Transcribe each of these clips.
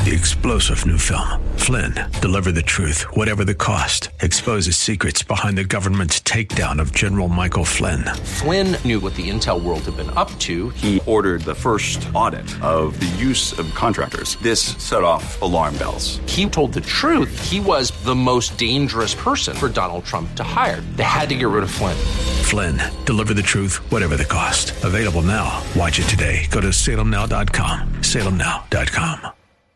The explosive new film, Flynn, deliver the truth, whatever the cost, exposes secrets behind the government's takedown of General Michael Flynn. Flynn knew what the intel world had been up to. He ordered the first audit of the use of contractors. This set off alarm bells. He told the truth. He was the most dangerous person for Donald Trump to hire. They had to get rid of Flynn. Flynn, deliver the truth, whatever the cost. Available now. Watch it today. Go to salemnow.com. salemnow.com.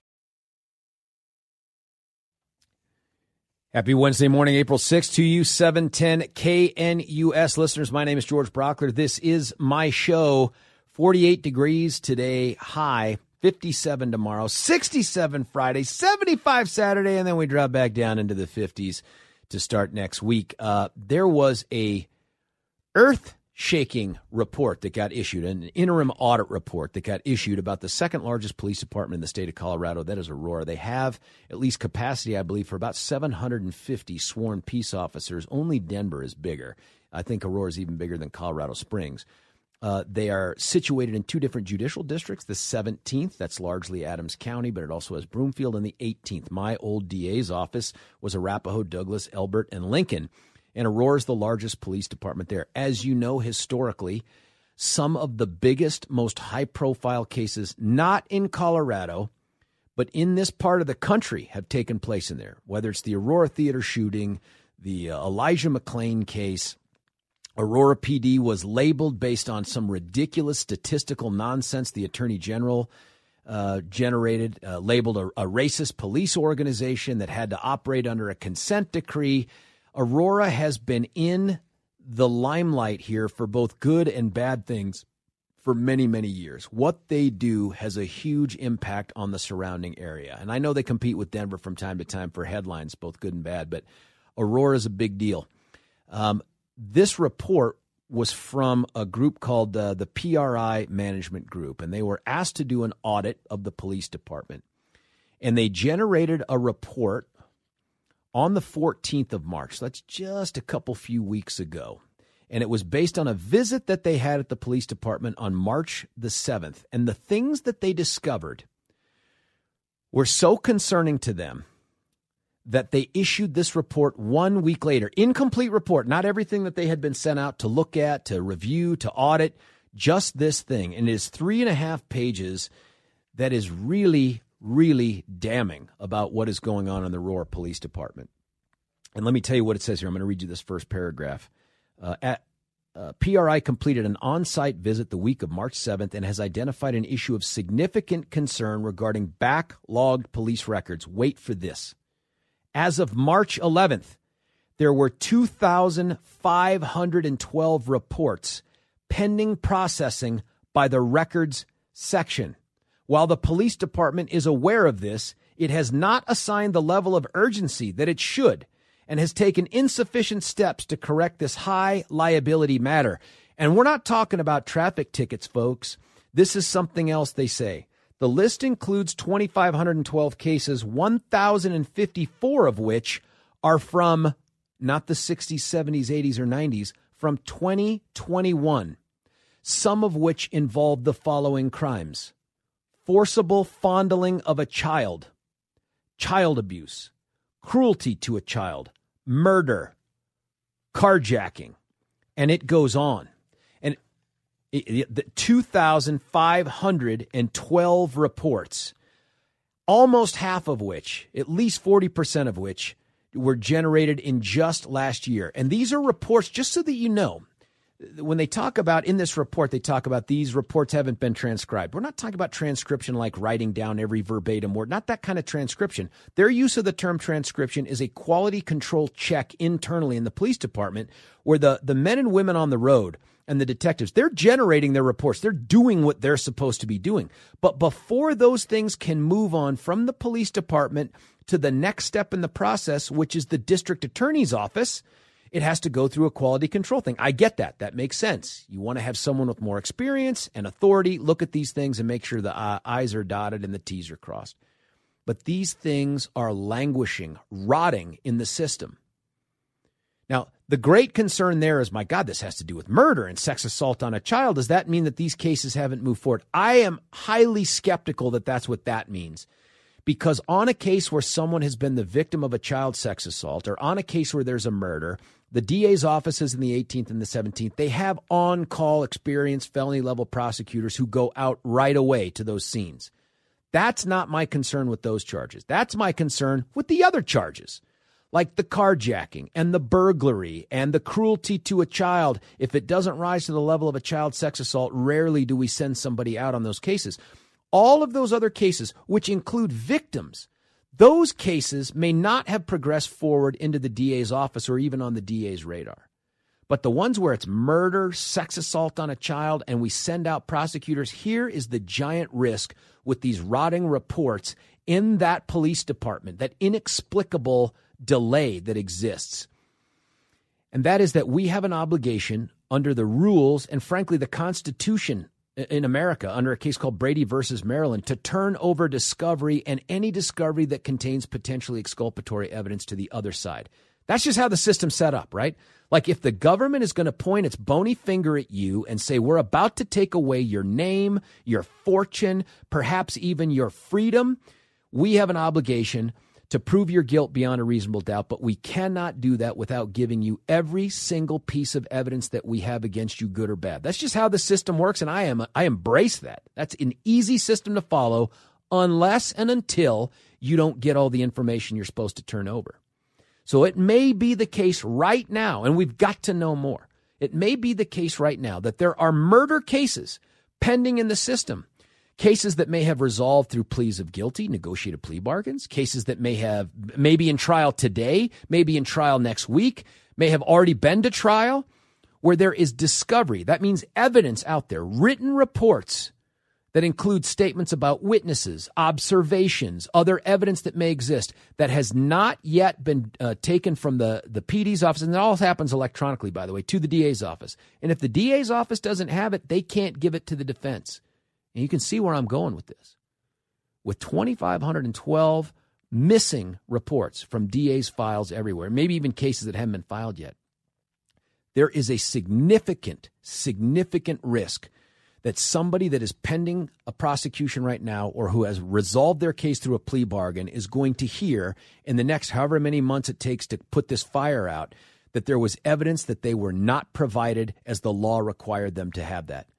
Happy Wednesday morning, April 6th to you, 710 KNUS listeners. My name is George Brockler. This is my show. 48 degrees today, high, 57 tomorrow, 67 Friday, 75 Saturday, and then we drop back down into the 50s to start next week. There was a earth-shaking report that got issued, an interim audit report that got issued about the second largest police department in the state of Colorado. That is Aurora. They have at least capacity, I believe, for about 750 sworn peace officers. Only Denver is bigger. I think Aurora is even bigger than Colorado Springs. They are situated in two different judicial districts. The 17th, that's largely Adams County, but it also has Broomfield, and the 18th. My old DA's office was Arapahoe, Douglas, Elbert, and Lincoln. And Aurora is the largest police department there. As you know, historically, some of the biggest, most high-profile cases, not in Colorado, but in this part of the country, have taken place in there. Whether it's the Aurora Theater shooting, the Elijah McClain case, Aurora PD was labeled based on some ridiculous statistical nonsense the Attorney General generated, labeled a racist police organization that had to operate under a consent decree. Aurora has been in the limelight here for both good and bad things for many, many years. What they do has a huge impact on the surrounding area. And I know they compete with Denver from time to time for headlines, both good and bad, but Aurora is a big deal. This report was from a group called the PRI Management Group, and they were asked to do an audit of the police department. And they generated a report on the 14th of March. That's just a few weeks ago. And it was based on a visit that they had at the police department on March the 7th. And the things that they discovered were so concerning to them that they issued this report 1 week later. Incomplete report, not everything that they had been sent out to look at, to review, to audit, just this thing. And it is 3.5 pages that is really, really damning about what is going on in the Aurora Police Department. And let me tell you what it says here. I'm going to read you this first paragraph. PRI completed an on-site visit the week of March 7th and has identified an issue of significant concern regarding backlogged police records. Wait for this. As of March 11th, there were 2,512 reports pending processing by the records section. While the police department is aware of this, it has not assigned the level of urgency that it should and has taken insufficient steps to correct this high liability matter. And we're not talking about traffic tickets, folks. This is something else they say. The list includes 2,512 cases, 1,054 of which are from not the 60s, 70s, 80s, or 90s, from 2021, some of which involve the following crimes: forcible fondling of a child, child abuse, cruelty to a child, murder, carjacking, and it goes on. The 2,512 reports, almost half of which, at least 40% of which, were generated in just last year. And these are reports, just so that you know, when they talk about, in this report, they talk about these reports haven't been transcribed. We're not talking about transcription like writing down every verbatim word, not that kind of transcription. Their use of the term transcription is a quality control check internally in the police department where the men and women on the road and the detectives, they're generating their reports. They're doing what they're supposed to be doing. But before those things can move on from the police department to the next step in the process, which is the district attorney's office, it has to go through a quality control thing. I get that. That makes sense. You want to have someone with more experience and authority look at these things and make sure the I's are dotted and the T's are crossed. But these things are languishing, rotting in the system. Now, the great concern there is, my God, this has to do with murder and sex assault on a child. Does that mean that these cases haven't moved forward? I am highly skeptical that that's what that means. Because on a case where someone has been the victim of a child sex assault or on a case where there's a murder, the DA's offices in the 18th and the 17th, they have on-call experienced felony-level prosecutors who go out right away to those scenes. That's not my concern with those charges. That's my concern with the other charges, like the carjacking and the burglary and the cruelty to a child. If it doesn't rise to the level of a child sex assault, rarely do we send somebody out on those cases. All of those other cases, which include victims, those cases may not have progressed forward into the DA's office or even on the DA's radar. But the ones where it's murder, sex assault on a child, and we send out prosecutors, here is the giant risk with these rotting reports in that police department, that inexplicable delay that exists. And that is that we have an obligation under the rules and, frankly, the Constitution in America, under a case called Brady versus Maryland, to turn over discovery and any discovery that contains potentially exculpatory evidence to the other side. That's just how the system's set up, right? Like if the government is going to point its bony finger at you and say, we're about to take away your name, your fortune, perhaps even your freedom, we have an obligation to prove your guilt beyond a reasonable doubt, but we cannot do that without giving you every single piece of evidence that we have against you, good or bad. That's just how the system works, and I embrace that. That's an easy system to follow unless and until you don't get all the information you're supposed to turn over. So it may be the case right now, and we've got to know more. It may be the case right now that there are murder cases pending in the system. Cases that may have resolved through pleas of guilty, negotiated plea bargains, cases that may be in trial today, maybe in trial next week, may have already been to trial, where there is discovery. That means evidence out there, written reports that include statements about witnesses, observations, other evidence that may exist that has not yet been taken from the PD's office. And that all happens electronically, by the way, to the DA's office. And if the DA's office doesn't have it, they can't give it to the defense. And you can see where I'm going with this. With 2,512 missing reports from DA's files everywhere, maybe even cases that haven't been filed yet, there is a significant risk that somebody that is pending a prosecution right now or who has resolved their case through a plea bargain is going to hear in the next however many months it takes to put this fire out that there was evidence that they were not provided as the law required them to have that.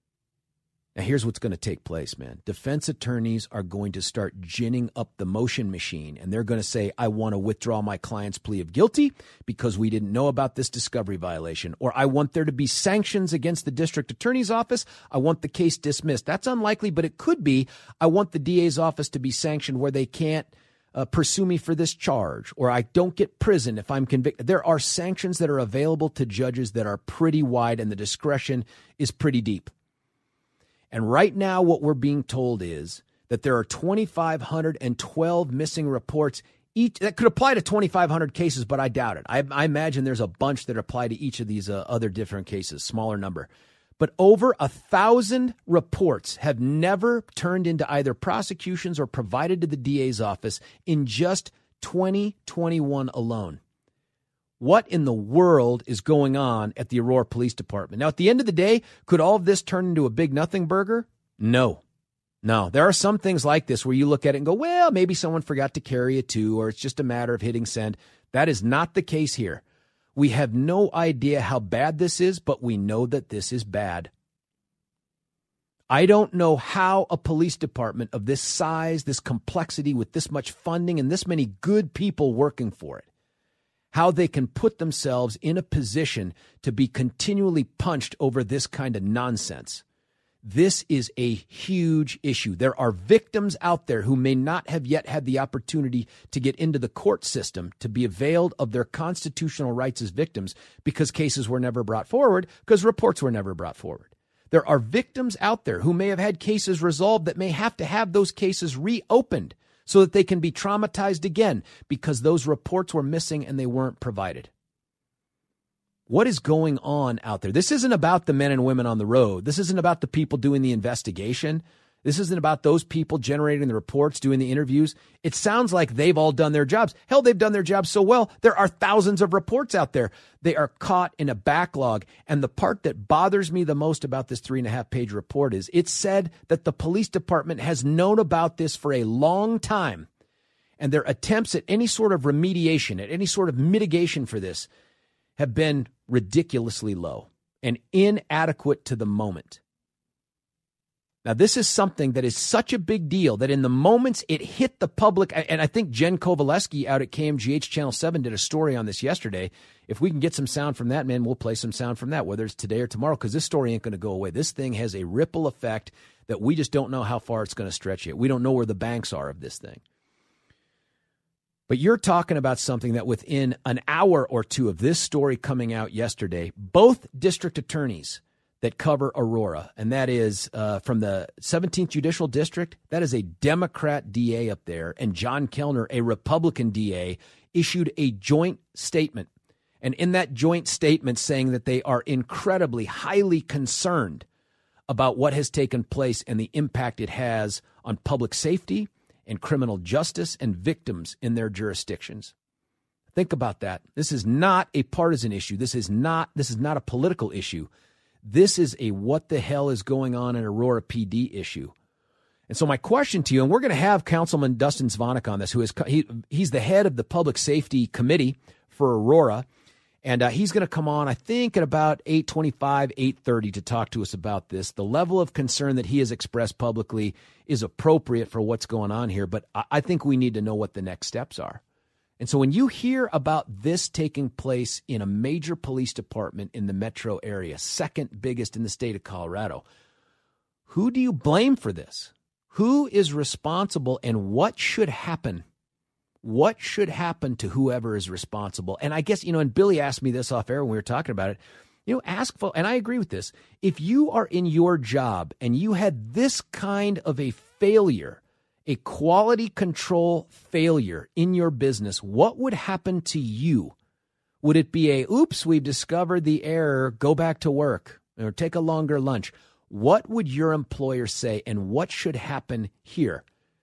Now, here's what's going to take place, man. Defense attorneys are going to start ginning up the motion machine, and they're going to say, I want to withdraw my client's plea of guilty because we didn't know about this discovery violation, or I want there to be sanctions against the district attorney's office. I want the case dismissed. That's unlikely, but it could be. I want the DA's office to be sanctioned where they can't pursue me for this charge, or I don't get prison if I'm convicted. There are sanctions that are available to judges that are pretty wide, and the discretion is pretty deep. And right now, what we're being told is that there are 2,512 missing reports each that could apply to 2,500 cases, but I doubt it. I imagine there's a bunch that apply to each of these other different cases, smaller number. But over 1,000 reports have never turned into either prosecutions or provided to the DA's office in just 2021 alone. What in the world is going on at the Aurora Police Department? Now, at the end of the day, could all of this turn into a big nothing burger? No. There are some things like this where you look at it and go, well, maybe someone forgot to carry it too, or it's just a matter of hitting send. That is not the case here. We have no idea how bad this is, but we know that this is bad. I don't know how a police department of this size, this complexity, with this much funding and this many good people working for it, how they can put themselves in a position to be continually punched over this kind of nonsense. This is a huge issue. There are victims out there who may not have yet had the opportunity to get into the court system to be availed of their constitutional rights as victims because cases were never brought forward, because reports were never brought forward. There are victims out there who may have had cases resolved that may have to have those cases reopened so that they can be traumatized again because those reports were missing and they weren't provided. What is going on out there? This isn't about the men and women on the road. This isn't about the people doing the investigation. This isn't about those people generating the reports, doing the interviews. It sounds like they've all done their jobs. Hell, they've done their jobs so well, there are thousands of reports out there. They are caught in a backlog. And the part that bothers me the most about this 3.5-page report is it said that the police department has known about this for a long time. And their attempts at any sort of remediation, at any sort of mitigation for this, have been ridiculously low and inadequate to the moment. Now, this is something that is such a big deal that in the moments it hit the public, and I think Jen Kovaleski out at KMGH Channel 7 did a story on this yesterday. If we can get some sound from that, man, we'll play some sound from that, whether it's today or tomorrow, because this story ain't going to go away. This thing has a ripple effect that we just don't know how far it's going to stretch yet. We don't know where the banks are of this thing. But you're talking about something that within an hour or two of this story coming out yesterday, both district attorneys that cover Aurora, and that is from the 17th Judicial District, that is a Democrat DA up there, and John Kellner, a Republican DA, issued a joint statement. And in that joint statement saying that they are incredibly, highly concerned about what has taken place and the impact it has on public safety and criminal justice and victims in their jurisdictions. Think about that. This is not a partisan issue. This is not a political issue. This is a what the hell is going on in Aurora PD issue. And so my question to you, and we're going to have Councilman Dustin Zvonek on this, who is he's the head of the Public Safety Committee for Aurora, and he's going to come on, I think, at about 8:25, 8:30 to talk to us about this. The level of concern that he has expressed publicly is appropriate for what's going on here, but I think we need to know what the next steps are. And so when you hear about this taking place in a major police department in the metro area, second biggest in the state of Colorado, who do you blame for this? Who is responsible, and what should happen? What should happen to whoever is responsible? And I guess, and Billy asked me this off air when we were talking about it, ask folks, and I agree with this. If you are in your job and you had this kind of a failure, a quality control failure in your business, what would happen to you? Would it be oops, we've discovered the error, go back to work, or take a longer lunch? What would your employer say, and what should happen here?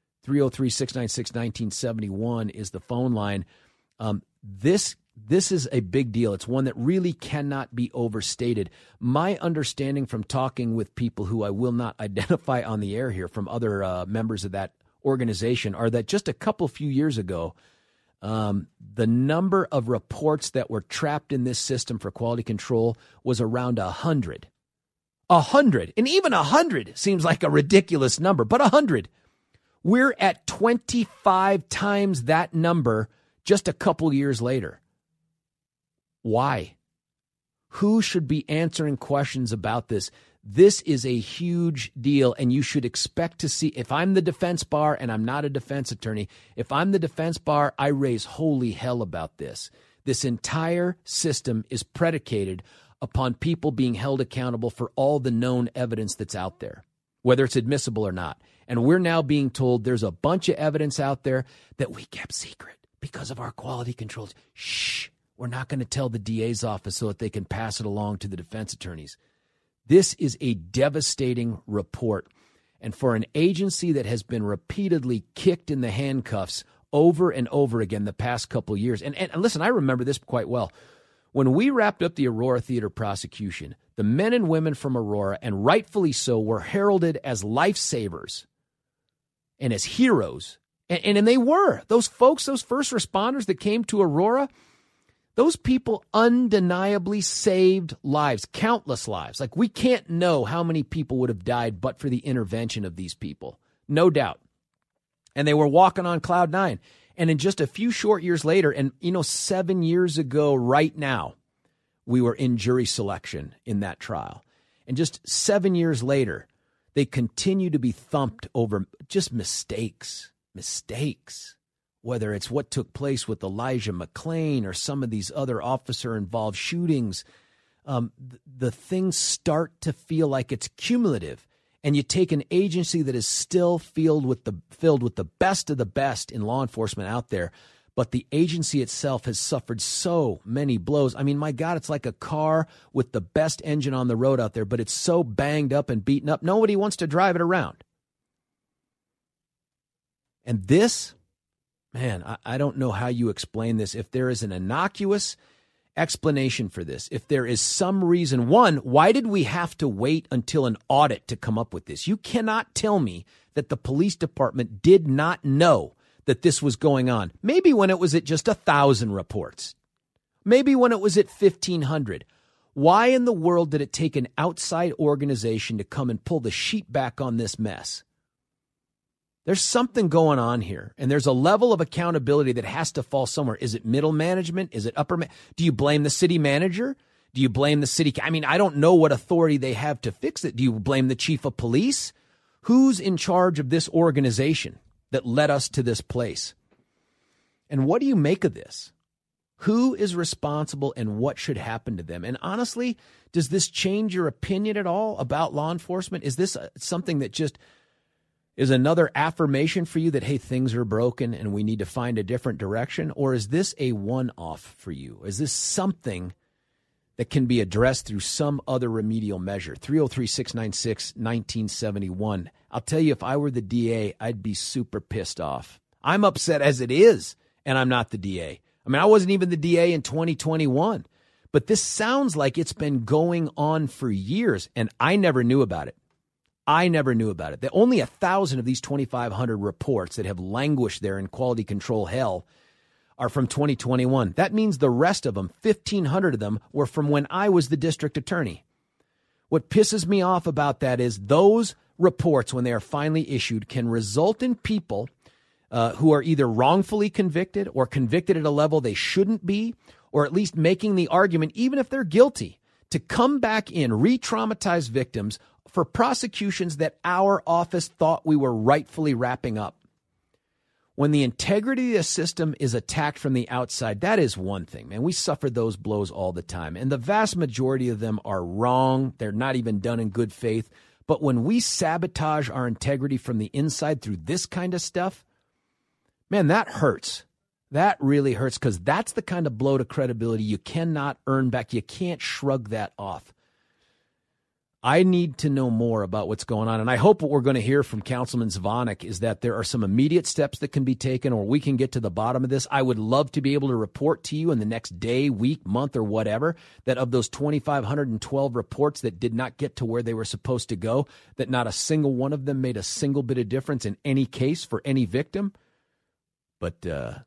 303-696-1971 is the phone line. This is a big deal. It's one that really cannot be overstated. My understanding from talking with people who I will not identify on the air here, from other members of that organization, are that just a few years ago, the number of reports that were trapped in this system for quality control was around 100. 100. And even 100 seems like a ridiculous number, but 100. We're at 25 times that number just a couple years later. Why? Who should be answering questions about this? This is a huge deal, and you should expect to see, if I'm the defense bar, and I'm not a defense attorney, if I'm the defense bar, I raise holy hell about this. This entire system is predicated upon people being held accountable for all the known evidence that's out there, whether it's admissible or not. And we're now being told there's a bunch of evidence out there that we kept secret because of our quality controls. Shh, we're not going to tell the DA's office so that they can pass it along to the defense attorneys. This is a devastating report. And for an agency that has been repeatedly kicked in the handcuffs over and over again the past couple years, and listen, I remember this quite well. When we wrapped up the Aurora Theater prosecution, the men and women from Aurora, and rightfully so, were heralded as lifesavers and as heroes. And they were. Those folks, those first responders that came to Aurora, those people undeniably saved lives, countless lives. Like, we can't know how many people would have died but for the intervention of these people. No doubt. And they were walking on cloud nine. And in just a few short years later, and 7 years ago right now, we were in jury selection in that trial. And just 7 years later, they continue to be thumped over just mistakes, whether it's what took place with Elijah McClain or some of these other officer-involved shootings. The things start to feel like it's cumulative. And you take an agency that is still filled with the best of the best in law enforcement out there, but the agency itself has suffered so many blows. I mean, my God, it's like a car with the best engine on the road out there, but it's so banged up and beaten up, nobody wants to drive it around. And this, man, I don't know how you explain this. If there is an innocuous explanation for this, if there is some reason, one, why did we have to wait until an audit to come up with this? You cannot tell me that the police department did not know that this was going on. Maybe when it was at just 1,000 reports. Maybe when it was at 1,500. Why in the world did it take an outside organization to come and pull the sheet back on this mess? There's something going on here, and there's a level of accountability that has to fall somewhere. Is it middle management? Is it upper? Do you blame the city manager? Do you blame the city? I mean, I don't know what authority they have to fix it. Do you blame the chief of police? Who's in charge of this organization that led us to this place? And what do you make of this? Who is responsible and what should happen to them? And honestly, does this change your opinion at all about law enforcement? Is this something that just is another affirmation for you that, hey, things are broken and we need to find a different direction? Or is this a one-off for you? Is this something that can be addressed through some other remedial measure? 303-696-1971. I'll tell you, if I were the DA, I'd be super pissed off. I'm upset as it is, and I'm not the DA. I mean, I wasn't even the DA in 2021. But this sounds like it's been going on for years, and I never knew about it. I never knew about it. That only 1,000 of these 2,500 reports that have languished there in quality control hell are from 2021. That means the rest of them, 1,500 of them, were from when I was the district attorney. What pisses me off about that is those reports, when they are finally issued, can result in people who are either wrongfully convicted or convicted at a level they shouldn't be, or at least making the argument, even if they're guilty, to come back in, re-traumatize victims for prosecutions that our office thought we were rightfully wrapping up. When the integrity of the system is attacked from the outside, that is one thing, man. We suffer those blows all the time, and the vast majority of them are wrong. They're not even done in good faith. But when we sabotage our integrity from the inside through this kind of stuff, man, that hurts. That really hurts, because that's the kind of blow to credibility you cannot earn back. You can't shrug that off. I need to know more about what's going on, and I hope what we're going to hear from Councilman Zvonek is that there are some immediate steps that can be taken, or we can get to the bottom of this. I would love to be able to report to you in the next day, week, month, or whatever, that of those 2,512 reports that did not get to where they were supposed to go, that not a single one of them made a single bit of difference in any case for any victim. But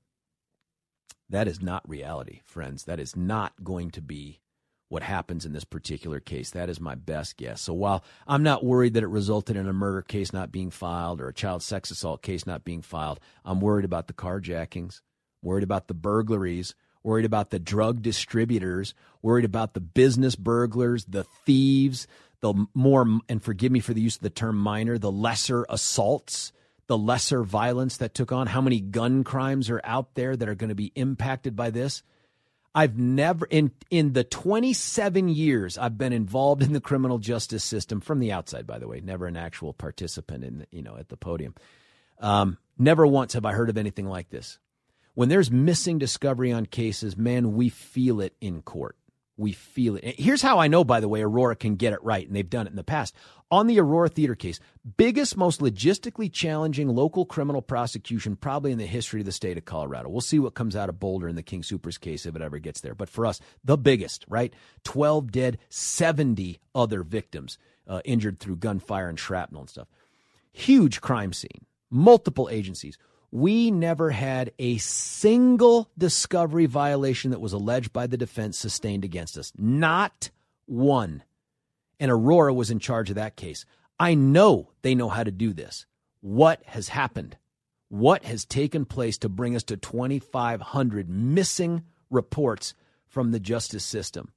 that is not reality, friends. That is not going to be what happens in this particular case. That is my best guess. So while I'm not worried that it resulted in a murder case not being filed or a child sex assault case not being filed, I'm worried about the carjackings, worried about the burglaries, worried about the drug distributors, worried about the business burglars, the thieves, the more, and forgive me for the use of the term minor, the lesser assaults, the lesser violence that took on. How many gun crimes are out there that are going to be impacted by this? I've never, in the 27 years I've been involved in the criminal justice system, from the outside, by the way, never an actual participant in, at the podium. Never once have I heard of anything like this. When there's missing discovery on cases, man, we feel it in court. We feel it. Here's how I know, by the way, Aurora can get it right, and they've done it in the past. On the Aurora Theater case, biggest, most logistically challenging local criminal prosecution probably in the history of the state of Colorado. We'll see what comes out of Boulder in the King Soopers case if it ever gets there. But for us, the biggest, right? 12 dead, 70 other victims injured through gunfire and shrapnel and stuff. Huge crime scene, multiple agencies. We never had a single discovery violation that was alleged by the defense sustained against us. Not one. And Aurora was in charge of that case. I know they know how to do this. What has happened? What has taken place to bring us to 2,500 missing reports from the justice system?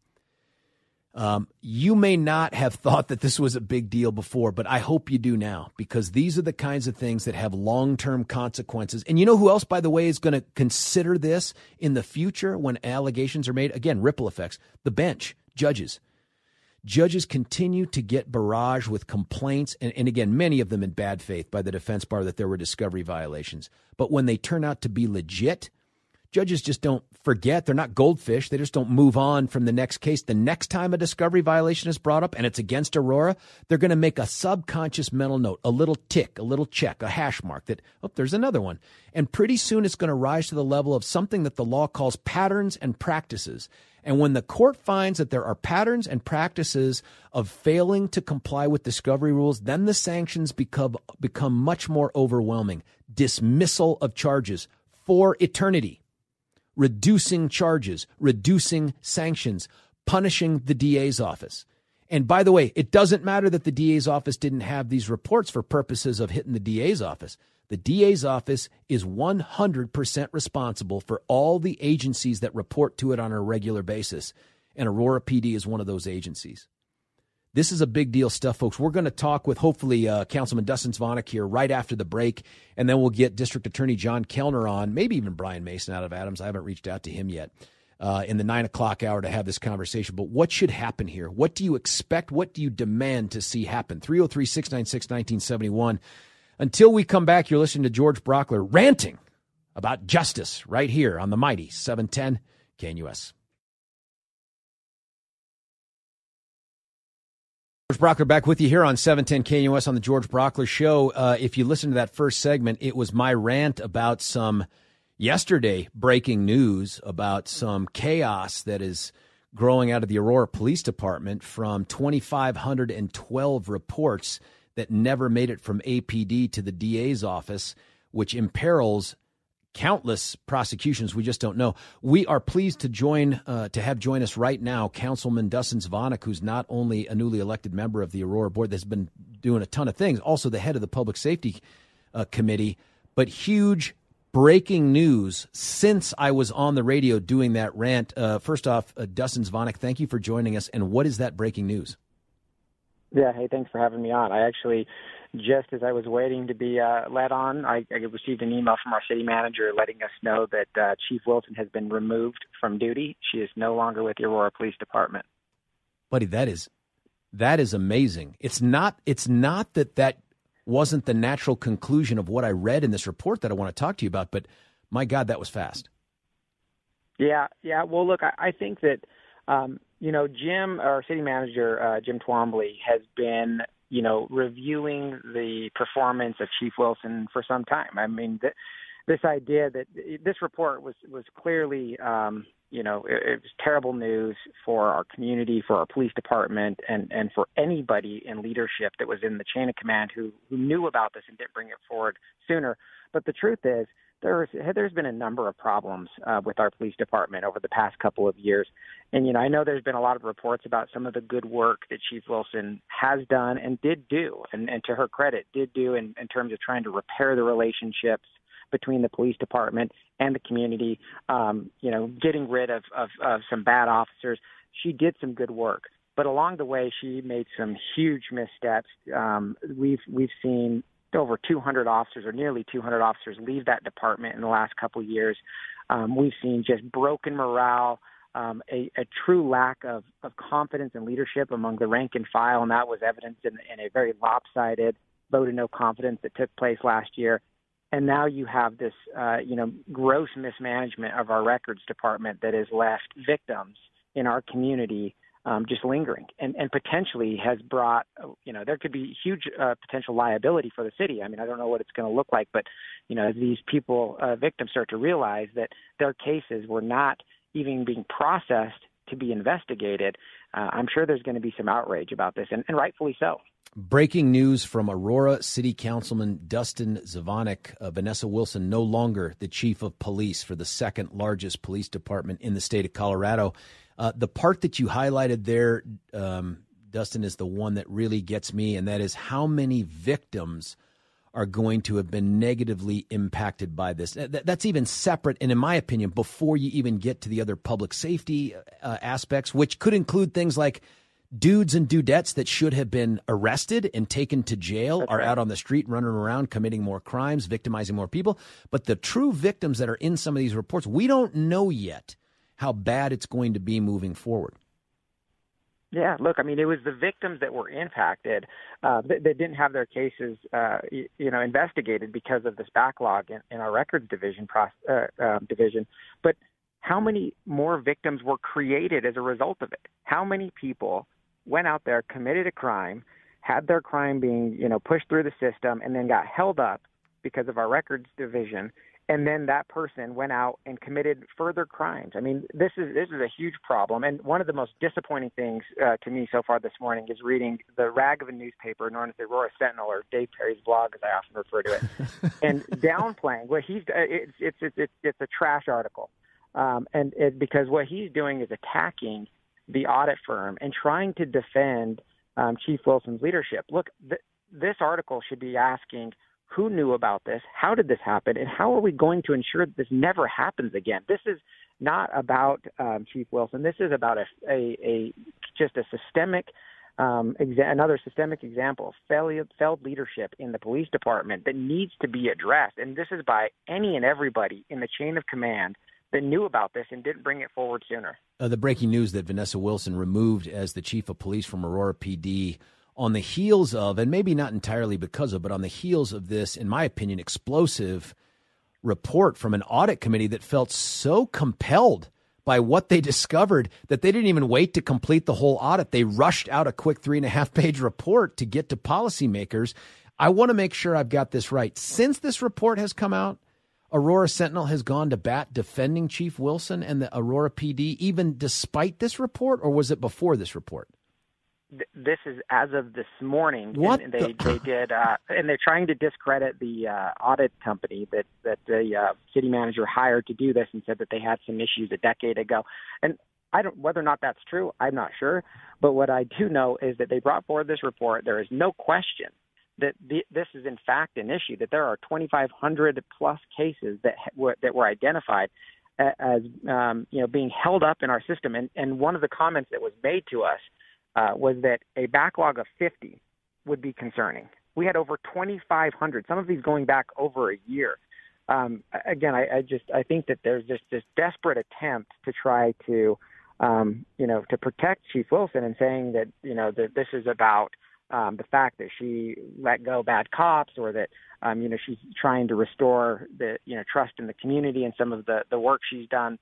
You may not have thought that this was a big deal before, but I hope you do now, because these are the kinds of things that have long-term consequences. And you know who else, by the way, is going to consider this in the future when allegations are made? Again, ripple effects. The bench, judges. Judges continue to get barraged with complaints, and again, many of them in bad faith by the defense bar that there were discovery violations. But when they turn out to be legit, Judges just don't forget. They're not goldfish. They just don't move on from the next case. The next time a discovery violation is brought up and it's against Aurora, they're going to make a subconscious mental note, a little tick, a little check, a hash mark that, oh, there's another one. And pretty soon it's going to rise to the level of something that the law calls patterns and practices. And when the court finds that there are patterns and practices of failing to comply with discovery rules, then the sanctions become much more overwhelming. Dismissal of charges for eternity. Reducing charges, reducing sanctions, punishing the DA's office. And by the way, it doesn't matter that the DA's office didn't have these reports for purposes of hitting the DA's office. The DA's office is 100% responsible for all the agencies that report to it on a regular basis. And Aurora PD is one of those agencies. This is a big deal stuff, folks. We're going to talk with, hopefully, Councilman Dustin Zvonek here right after the break, and then we'll get District Attorney John Kellner on, maybe even Brian Mason out of Adams. I haven't reached out to him yet in the 9 o'clock hour to have this conversation. But what should happen here? What do you expect? What do you demand to see happen? 303-696-1971. Until we come back, you're listening to George Brauchler ranting about justice right here on the mighty 710 KNUS. George Brauchler back with you here on 710 KNUS on the George Brauchler Show. If you listen to that first segment, it was my rant about some yesterday breaking news about some chaos that is growing out of the Aurora Police Department from 2,512 reports that never made it from APD to the DA's office, which imperils countless prosecutions. We just don't know. We are pleased to join us right now, Councilman Dustin Zvonek, who's not only a newly elected member of the Aurora Board that's been doing a ton of things, also the head of the Public Safety Committee, but huge breaking news since I was on the radio doing that rant. First off, Dustin Zvonek, thank you for joining us. And what is that breaking news? Yeah, hey, thanks for having me on. I actually, just as I was waiting to be led on, I received an email from our city manager letting us know that Chief Wilson has been removed from duty. She is no longer with the Aurora Police Department. Buddy, that is amazing. It's not that wasn't the natural conclusion of what I read in this report that I want to talk to you about, but my God, that was fast. Yeah. Well, look, I think that, Jim, our city manager, Jim Twombly, has been, reviewing the performance of Chief Wilson for some time. I mean, this idea that this report was clearly, it was terrible news for our community, for our police department, and for anybody in leadership that was in the chain of command who knew about this and didn't bring it forward sooner. But the truth is, there's been a number of problems with our police department over the past couple of years. And, I know there's been a lot of reports about some of the good work that Chief Wilson has done and did do, and to her credit, did do in terms of trying to repair the relationships between the police department and the community, getting rid of some bad officers. She did some good work. But along the way, she made some huge missteps. We've seen over 200 officers or nearly 200 officers leave that department in the last couple of years. We've seen just broken morale, a true lack of confidence and leadership among the rank and file, and that was evidenced in a very lopsided vote of no confidence that took place last year. And now you have this, gross mismanagement of our records department that has left victims in our community just lingering and potentially has brought, there could be huge potential liability for the city. I mean, I don't know what it's going to look like, but, as these people, victims start to realize that their cases were not even being processed to be investigated, I'm sure there's going to be some outrage about this, and rightfully so. Breaking news from Aurora City Councilman Dustin Zvonek. Vanessa Wilson no longer the chief of police for the second largest police department in the state of Colorado. The part that you highlighted there, Dustin, is the one that really gets me, and that is how many victims are going to have been negatively impacted by this. That's even separate, and in my opinion, before you even get to the other public safety aspects, which could include things like dudes and dudettes that should have been arrested and taken to jail are out on the street running around committing more crimes, victimizing more people. But the true victims that are in some of these reports, we don't know yet how bad it's going to be moving forward. Yeah, look, I mean, it was the victims that were impacted that didn't have their cases, investigated because of this backlog in our records division. But how many more victims were created as a result of it? How many people went out there, committed a crime, had their crime being, pushed through the system, and then got held up because of our records division? And then that person went out and committed further crimes. I mean, this is a huge problem. And one of the most disappointing things to me so far this morning is reading the rag of a newspaper known as the Aurora Sentinel, or Dave Perry's blog, as I often refer to it, and downplaying what it's a trash article, because what he's doing is attacking the audit firm and trying to defend Chief Wilson's leadership. Look, this article should be asking, who knew about this? How did this happen? And how are we going to ensure that this never happens again? This is not about Chief Wilson. This is about just a systemic, another systemic example of failed leadership in the police department that needs to be addressed. And this is by any and everybody in the chain of command that knew about this and didn't bring it forward sooner. The breaking news that Vanessa Wilson removed as the chief of police from Aurora PD on the heels of, and maybe not entirely because of, but on the heels of this, in my opinion, explosive report from an audit committee that felt so compelled by what they discovered that they didn't even wait to complete the whole audit. They rushed out a quick 3.5-page report to get to policymakers. I want to make sure I've got this right. Since this report has come out, Aurora Sentinel has gone to bat defending Chief Wilson and the Aurora PD, even despite this report, or was it before this report? This is as of this morning. What? And they did, and they're trying to discredit the audit company that the city manager hired to do this, and said that they had some issues a decade ago. And whether or not that's true, I'm not sure. But what I do know is that they brought forward this report. There is no question that this is in fact an issue, that there are 2,500 plus cases that were identified as being held up in our system. And one of the comments that was made to us was that a backlog of 50 would be concerning. We had over 2,500, some of these going back over a year. Again, I think that there's just this desperate attempt to try to, to protect Chief Wilson, and saying that, that this is about the fact that she let go bad cops, or that, she's trying to restore the, trust in the community and some of the work she's done.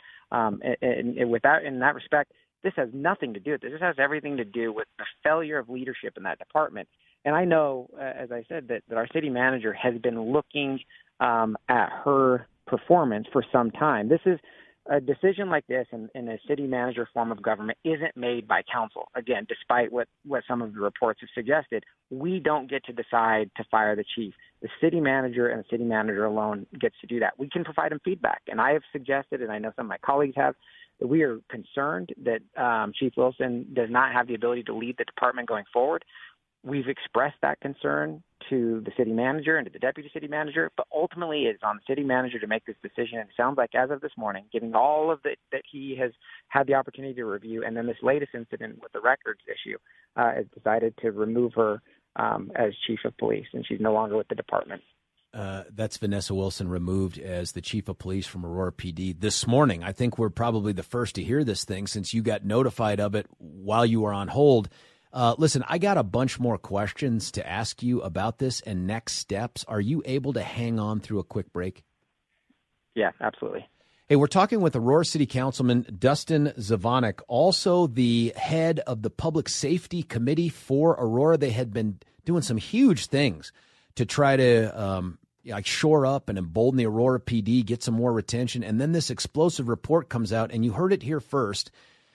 And with that, in that respect, this has nothing to do with this. This has everything to do with the failure of leadership in that department. And I know, as I said, that our city manager has been looking at her performance for some time. This is a decision like this in a city manager form of government isn't made by council. Again, despite what some of the reports have suggested, we don't get to decide to fire the chief. The city manager and the city manager alone gets to do that. We can provide him feedback. And I have suggested, and I know some of my colleagues have, that we are concerned that Chief Wilson does not have the ability to lead the department going forward. We've expressed that concern to the city manager and to the deputy city manager, but ultimately it's on the city manager to make this decision. And it sounds like as of this morning, given all of that he has had the opportunity to review, and then this latest incident with the records issue, has decided to remove her as chief of police, and she's no longer with the department. That's Vanessa Wilson, removed as the chief of police from Aurora PD this morning. I think we're probably the first to hear this thing, since you got notified of it while you were on hold. Listen, I got a bunch more questions to ask you about this and next steps. Are you able to hang on through a quick break? Yeah, absolutely. Hey, we're talking with Aurora City Councilman Dustin Zvonek, also the head of the Public Safety Committee for Aurora. They had been doing some huge things to try to shore up and embolden the Aurora PD, get some more retention. And then this explosive report comes out, and you heard it here first.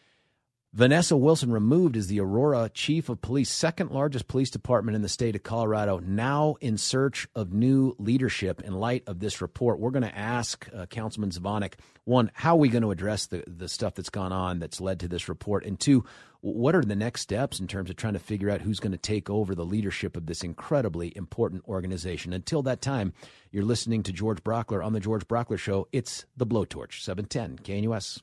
Vanessa Wilson removed as the Aurora Chief of Police, second largest police department in the state of Colorado, now in search of new leadership in light of this report. We're going to ask Councilman Zvonek, one, how are we going to address the stuff that's gone on that's led to this report? And two, what are the next steps in terms of trying to figure out who's going to take over the leadership of this incredibly important organization? Until that time, you're listening to George Brauchler on The George Brauchler Show. It's The Blowtorch, 710 KNUS.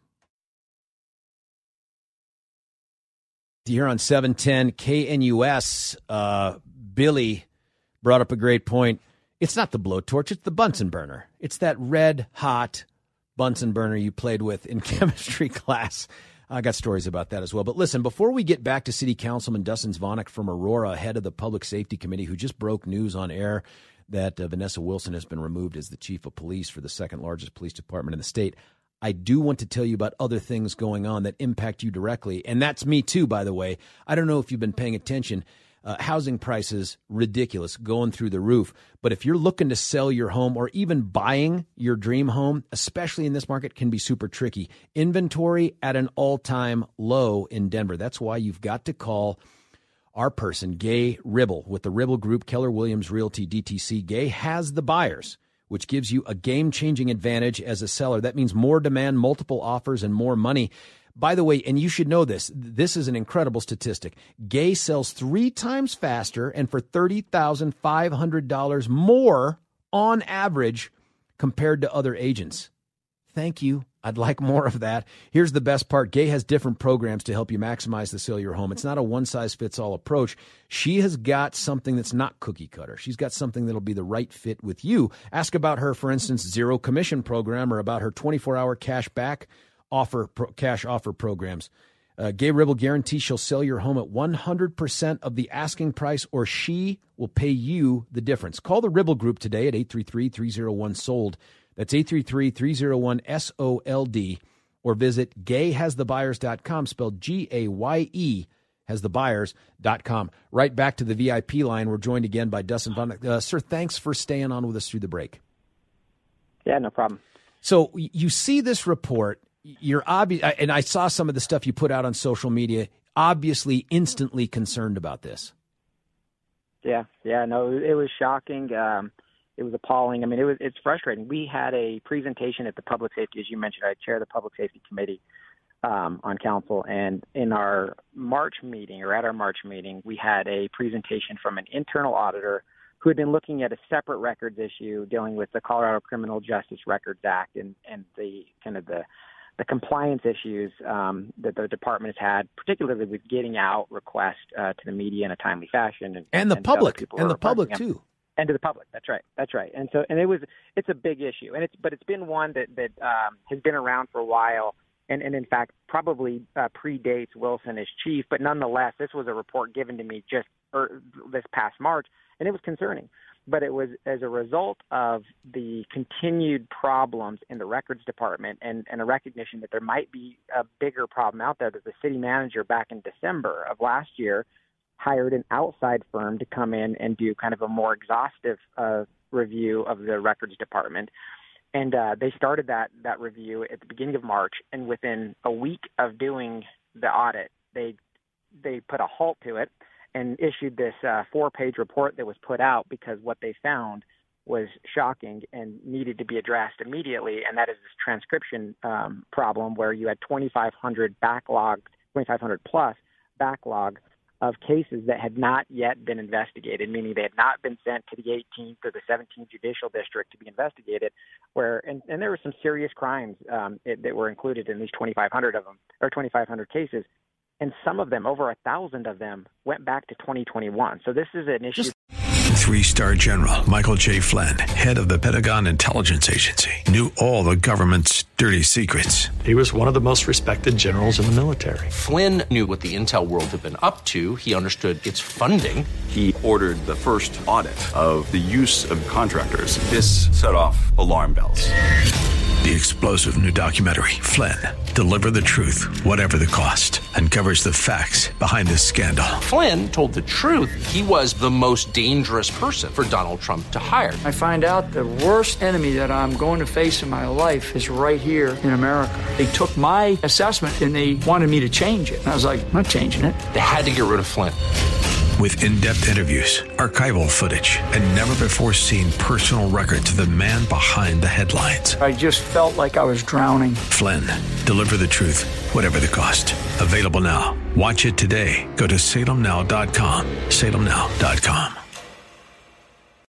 Here on 710 KNUS, Billy brought up a great point. It's not the blowtorch, it's the Bunsen burner. It's that red hot Bunsen burner you played with in chemistry class. I got stories about that as well. But listen, before we get back to City Councilman Dustin Zvonek from Aurora, head of the Public Safety Committee, who just broke news on air that Vanessa Wilson has been removed as the chief of police for the second largest police department in the state, I do want to tell you about other things going on that impact you directly. And that's me too, by the way. I don't know if you've been paying attention. Housing prices, ridiculous, going through the roof. But if you're looking to sell your home or even buying your dream home, especially in this market, can be super tricky. Inventory at an all-time low in Denver. That's why you've got to call our person, Gay Ribble, with the Ribble Group, Keller Williams Realty DTC. Gay has the buyers, which gives you a game-changing advantage as a seller. That means more demand, multiple offers, and more money. By the way, and you should know this, this is an incredible statistic. Gay sells 3 times faster and for $30,500 more on average compared to other agents. Thank you. I'd like more of that. Here's the best part. Gay has different programs to help you maximize the sale of your home. It's not a one-size-fits-all approach. She has got something that's not cookie cutter. She's got something that'll be the right fit with you. Ask about her, for instance, zero commission program or about her 24-hour cash offer programs. Gay Ribble guarantees she'll sell your home at 100% of the asking price, or she will pay you the difference. Call the Ribble Group today at 833-301-SOLD. That's 833-301-SOLD, or visit gayhasthebuyers.com, spelled G-A-Y-E, hasthebuyers.com. Right back to the VIP line. We're joined again by Dustin Zvonek. Sir, thanks for staying on with us through the break. Yeah, no problem. So you see this report. You're obvious, and I saw some of the stuff you put out on social media, obviously instantly concerned about this. No, it was shocking. It was appalling. I mean, it's frustrating. We had a presentation at the Public Safety, as you mentioned. I chair the Public Safety Committee on council, and in our March meeting, we had a presentation from an internal auditor who had been looking at a separate records issue dealing with the Colorado Criminal Justice Records Act and the kind of the compliance issues that the department has had, particularly with getting out requests to the media in a timely fashion, and the public too. And to the public, that's right. And it's a big issue, but it's been one that has been around for a while, and in fact probably predates Wilson as chief. But nonetheless, this was a report given to me just this past March, and it was concerning. But it was as a result of the continued problems in the records department and a recognition that there might be a bigger problem out there, that the city manager back in December of last year hired an outside firm to come in and do kind of a more exhaustive review of the records department. And they started that review at the beginning of March, and within a week of doing the audit, they put a halt to it and issued this 4-page report that was put out because what they found was shocking and needed to be addressed immediately, and that is this transcription problem where you had 2,500 plus backlog of cases that had not yet been investigated, meaning they had not been sent to the 18th or the 17th Judicial District to be investigated, and there were some serious crimes that were included in these 2,500 of them, or 2,500 cases. And some of them, over 1,000 of them, went back to 2021. So this is an issue. 3-star General Michael J. Flynn, head of the Pentagon Intelligence Agency, knew all the government's dirty secrets. He was one of the most respected generals in the military. Flynn knew what the intel world had been up to. He understood its funding. He ordered the first audit of the use of contractors. This set off alarm bells. The explosive new documentary, Flynn, Deliver the Truth, Whatever the Cost, uncovers the facts behind this scandal. Flynn told the truth. He was the most dangerous person for Donald Trump to hire. I find out the worst enemy that I'm going to face in my life is right here in America. They took my assessment and they wanted me to change it. And I was like, I'm not changing it. They had to get rid of Flynn. With in-depth interviews, archival footage, and never-before-seen personal records of the man behind the headlines. I just felt like I was drowning. Flynn, Deliver the Truth, Whatever the Cost. Available now. Watch it today. Go to salemnow.com. salemnow.com.